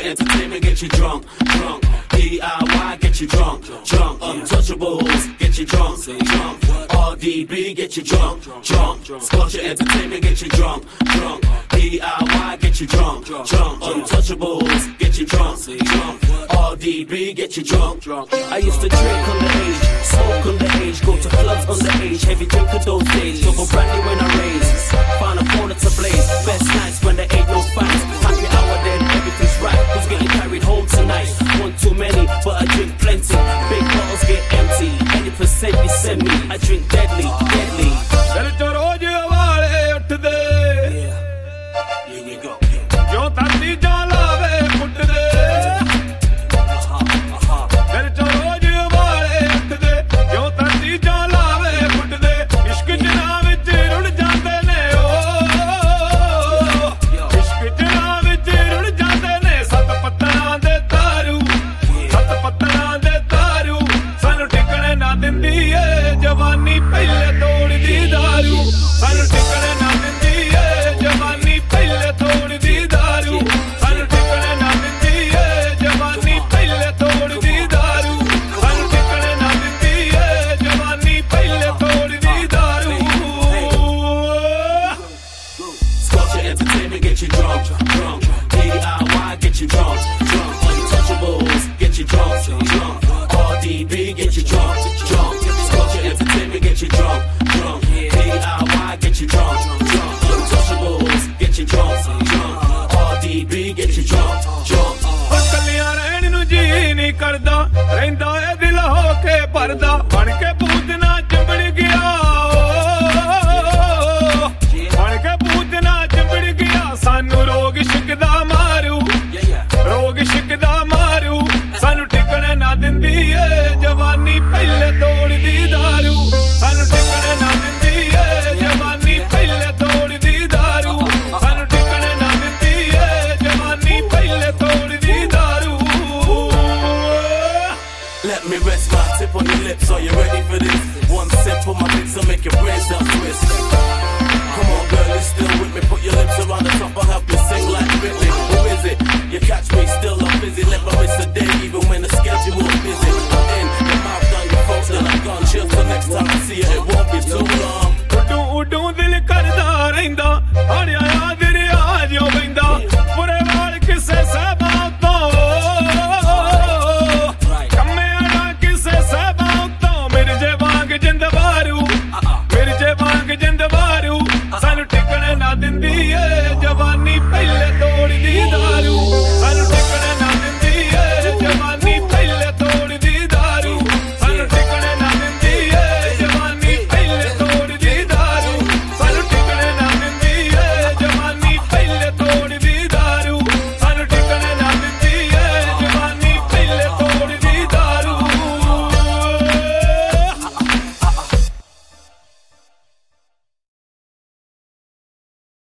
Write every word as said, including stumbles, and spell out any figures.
entertainment get you drunk, drunk. D I Y get you drunk, drunk. Untouchables get you drunk, drunk. R D B get you drunk, drunk. Scorcher Entertainment get you drunk, drunk. D I Y get you drunk, drunk. Untouchables get you drunk, drunk. R D B get you drunk, drunk. I used to drink underage, smoke underage, go to clubs underage, heavy drink of those days. Drove a brand new when I raised, found a corner to blaze. Best nights when there ain't no fights. Happy hour then everything's right. Who's getting carried home tonight? One too many, but I drink plenty. Big bottles get empty. Any percent you send me, I drink deadly, deadly. Here we go. Entertainment get you drunk, drunk. D I Y get you drunk, drunk. Untouchables get you drunk, drunk. R D B get you drunk, drunk. Scorcher Entertainment get you drunk, drunk. D I Y get you drunk, drunk. Untouchables get you drunk, drunk. R D B get you drunk, drunk. कलियां रहन नू जी नहीं करदा, रहिंदा है दिल होके भरदा, बन के पूजना चिंबड़ गया, बन के पूजना चिंबड़ गया, सानू रोग शिकदा मारू, रोग शिकदा मारू, सानू टिकने ना दिंदी है जवानी पहले तोड़ दी दारू, सानू टिकने ना दिंदी है जवानी पहले तोड़ दी दारू, सानू टिकने ना दिंदी है जवानी पहले तोड़ दी दारू. Let me rest my tip on your lips. Are you ready for this? One sip on my lips will make your brain start.